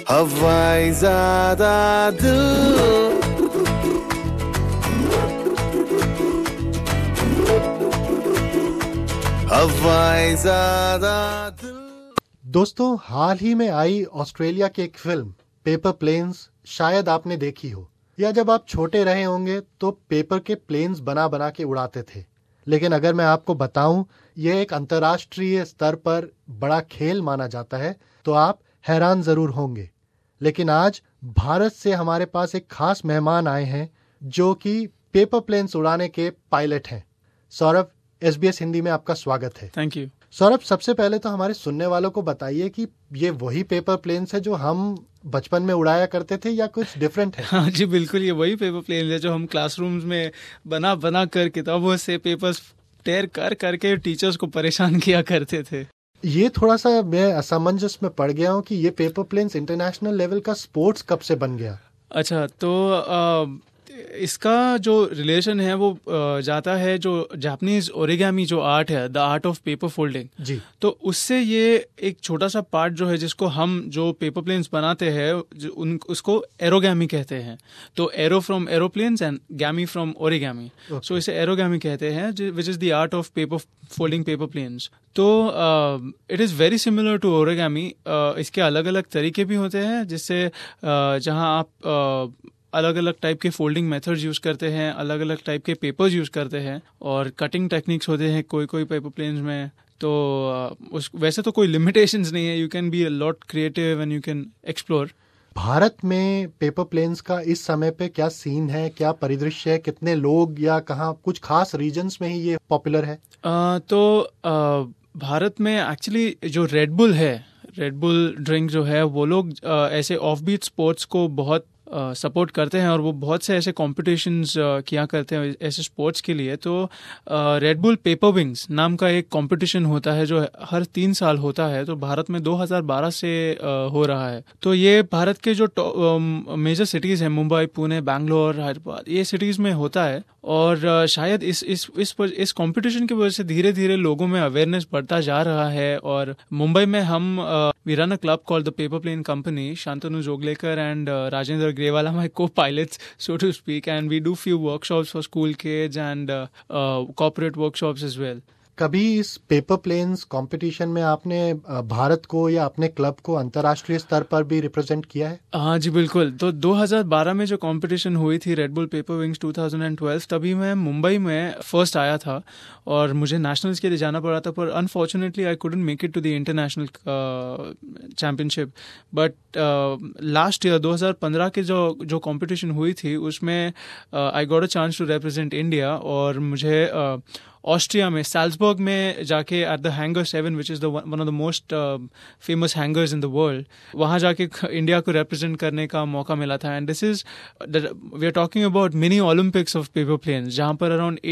हवाई ज़्यादा दिल, हवाई ज़्यादा दिल। दोस्तों, हाल ही में आई ऑस्ट्रेलिया की एक फिल्म पेपर प्लेन्स शायद आपने देखी हो, या जब आप छोटे रहे होंगे तो पेपर के प्लेन्स बना बना के उड़ाते थे। लेकिन अगर मैं आपको बताऊं यह एक अंतर्राष्ट्रीय स्तर पर बड़ा खेल माना जाता है तो आप हैरान जरूर होंगे। लेकिन आज भारत से हमारे पास एक खास मेहमान आए हैं जो कि पेपर प्लेन्स उड़ाने के पायलट हैं। सौरभ, SBS हिंदी में आपका स्वागत है। Thank you. सौरभ, सबसे पहले तो हमारे सुनने वालों को बताइए कि ये वही पेपर प्लेन्स है जो हम बचपन में उड़ाया करते थे या कुछ डिफरेंट है? हाँ जी, बिल्कुल ये वही पेपर प्लेन है जो हम क्लासरूम्स में बना बना कर किताबों से पेपर्स टेयर कर करके टीचर्स को परेशान किया करते थे। ये थोड़ा सा मैं असमंजस में पड़ गया हूँ कि ये पेपर प्लेन्स इंटरनेशनल लेवल का स्पोर्ट्स कब से बन गया? अच्छा, तो इसका जो रिलेशन है वो जाता है जो जापानीज ओरिगामी जो आर्ट है, the art of paper folding जी। तो उससे ये एक छोटा सा पार्ट जो है जिसको हम जो पेपर प्लेन्स बनाते हैं उसको एरोगैमी कहते हैं। तो aero from aeroplanes and gami from origami, so इसे एरोगैमी कहते हैं, which is the art of paper folding paper planes. तो it is very similar to origami. इसके अलग अलग तरीके भी होते हैं जिससे जहाँ आप अलग अलग टाइप के फोल्डिंग मेथड्स यूज़ करते हैं, अलग अलग टाइप के पेपर्स यूज़ करते हैं और कटिंग टेक्निक्स होते हैं कोई पेपर प्लेन्स में। तो वैसे तो कोई लिमिटेशंस नहीं है, you can be a lot creative and you can explore. Bharat में पेपर प्लेन्स का इस समय पे क्या सीन है, क्या परिदृश्य है, कितने लोग या कहाँ कुछ खास रीजन्स में ही ये पॉपुलर है? भारत में एक्चुअली जो रेडबुल है, रेडबुल ड्रिंक जो है, वो लोग ऐसे ऑफ बीट स्पोर्ट्स को बहुत सपोर्ट करते हैं और वो बहुत से ऐसे कॉम्पिटिशन्स किया करते हैं ऐसे स्पोर्ट्स के लिए। तो रेडबुल पेपर विंग्स नाम का एक कंपटीशन होता है जो हर 3 साल होता है। तो भारत में 2012 से हो रहा है। तो ये भारत के जो मेजर सिटीज़ हैं, मुंबई, पुणे, बैंगलोर, हैदराबाद, ये सिटीज़ में होता है। और शायद इस कंपटीशन की वजह से धीरे धीरे लोगों में अवेयरनेस बढ़ता जा रहा है। और मुंबई में हम we run a club called the paper plane company, Shantanu Joglekar and Rajendra Grewala, my co-pilots, so to speak, and we do few workshops for school kids and corporate workshops as well. कभी इस पेपर प्लेन्स कंपटीशन में आपने भारत को या अपने club को अंतर्राष्ट्रीय स्तर पर भी रिप्रेजेंट किया है? हाँ जी, बिल्कुल। तो 2012 में जो कंपटीशन हुई थी रेडबुल पेपर विंग्स 2012, तभी मैं मुंबई में फर्स्ट आया था और मुझे नेशनल्स के लिए जाना पड़ा था, पर unfortunately I couldn't make it to the international championship. But last year 2015 के जो कंपटीशन हुई थी उसमें I got a chance to represent India और मुझे ऑस्ट्रिया में सैल्जबर्ग में जाके at the hangar 7 which is one of the most famous hangars in the world, वहाँ जाके इंडिया को रिप्रेजेंट करने का मौका मिला था। And this is we are talking about mini Olympics of paper planes जहाँ पर अराउंड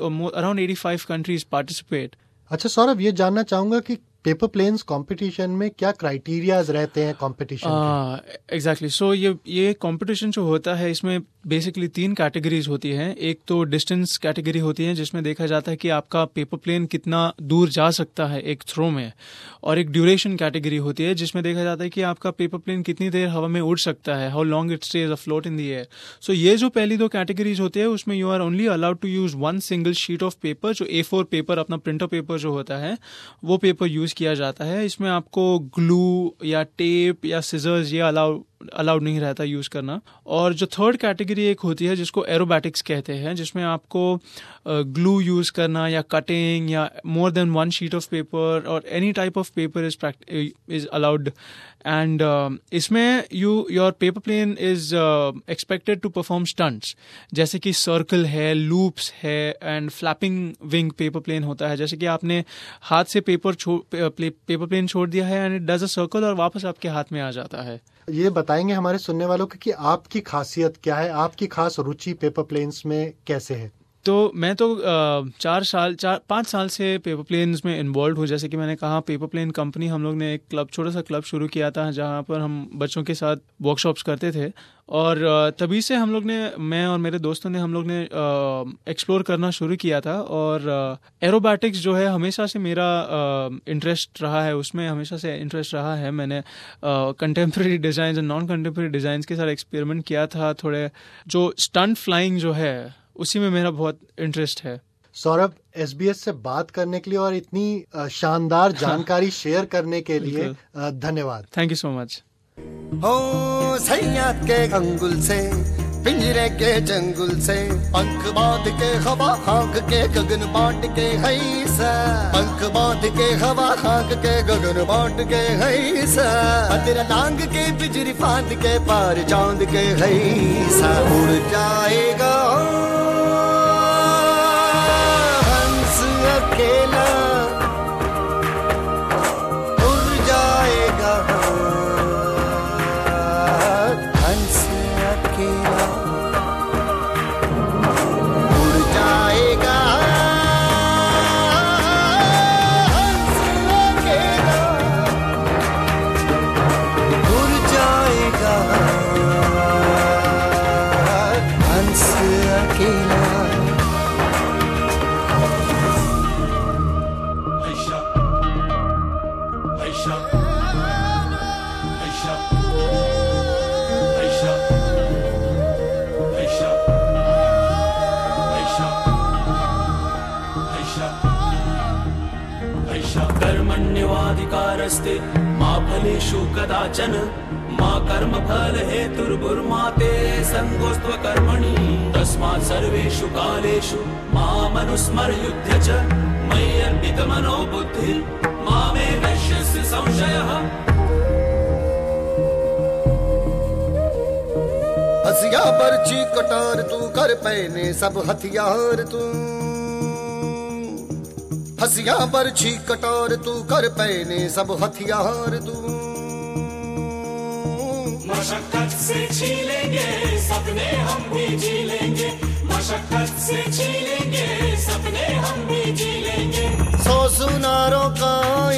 85 कंट्रीज पार्टिसिपेट। अच्छा सौरभ, ये जानना चाहूंगा कि पेपर प्लेन्स कंपटीशन में क्या क्राइटेरियाज रहते हैं कंपटीशन के? एग्जैक्टली। सो ये कंपटीशन जो होता है इसमें बेसिकली 3 कैटेगरीज होती हैं। एक तो डिस्टेंस कैटेगरी होती है जिसमें देखा जाता है कि आपका पेपर प्लेन कितना दूर जा सकता है एक थ्रो में, और एक ड्यूरेशन कैटेगरी होती है जिसमें देखा जाता है कि आपका पेपर प्लेन कितनी देर हवा में उड़ सकता है, how long it stays afloat in the air. So ये जो पहली 2 कैटेगरीज होती है उसमें you are only allowed to use 1 single sheet of paper, जो A4 पेपर, अपना प्रिंटर पेपर जो होता है वो पेपर यूज किया जाता है। इसमें आपको ग्लू या टेप या सिजर्स ये अलाउड नहीं रहता यूज करना। और जो थर्ड कैटेगरी एक होती है जिसको एरोबैटिक्स कहते हैं, जिसमें आपको ग्लू यूज करना या कटिंग या more than 1 sheet of paper और any type of paper is allowed. And इसमें your paper plane is expected to perform stunts, जैसे कि सर्कल है, लूप्स है and flapping wing paper plane होता है। जैसे कि आपने हाथ से पेपर प्लेन छोड़ दिया है and it does a circle और वापस आपके हाथ में आ जाता है। ये बताएंगे हमारे सुनने वालों को कि आपकी खासियत क्या है, आपकी खास रुचि पेपर प्लेन्स में कैसे है? तो मैं तो 5 साल से पेपर प्लेन्स में इन्वॉल्व हूँ। जैसे कि मैंने कहा, पेपर प्लेन कंपनी, हम लोग ने एक छोटा सा क्लब शुरू किया था जहाँ पर हम बच्चों के साथ वर्कशॉप्स करते थे, और तभी से मैं और मेरे दोस्तों ने एक्सप्लोर करना शुरू किया था। और एरोबैटिक्स जो है हमेशा से मेरा इंटरेस्ट रहा है, उसमें हमेशा से इंटरेस्ट रहा है। मैंने कंटेम्प्रेरी डिज़ाइन और नॉन कंटेम्प्रेरी डिज़ाइंस के साथ एक्सपेरिमेंट किया था। थोड़े जो स्टंट फ्लाइंग जो है उसी में मेरा बहुत इंटरेस्ट है। सौरभ, SBS से बात करने के लिए और इतनी शानदार जानकारी शेयर करने के लिए धन्यवाद। Thank you so much. हो सैयद के अंगुल से, पिंजरे के जंगल से, पंख बांध के हवा हाँक के गगन बांट के है सा, पंख बांध के हवा हाँक के गगन बांट के है सा, अदर लांग के बिजली फांद के पार चांद के है सा, उड़ जाएगा हंस अकेला, उड़ जाएगा हंस अकेला, उड़ जाएगा हंस अकेला, उड़ जाएगा हंस अकेला। कर्मण्यवाधिकारस्ते मा फलेषु कदाचन मा कर्मफल हेतुर्भुर्मा ते संगोस्त्व कर्मणि तस्मात् सर्वेषु कालेषु मामनुस्मरयुध्य च मयि अर्पितमनो बुद्धिर् मा मे नश्यस्य संशयः। हसिया बर्छी कटार तू कर पहने सब हथियार तू, हसिया बर्छी कटार तू कर पहने सब हथियार तू, मशक्कत से छीलेंगे सपने हम भी जी लेंगे, मशक्कत से छीलेंगे सपने हम भी जी लेंगे। 100 सुनारों का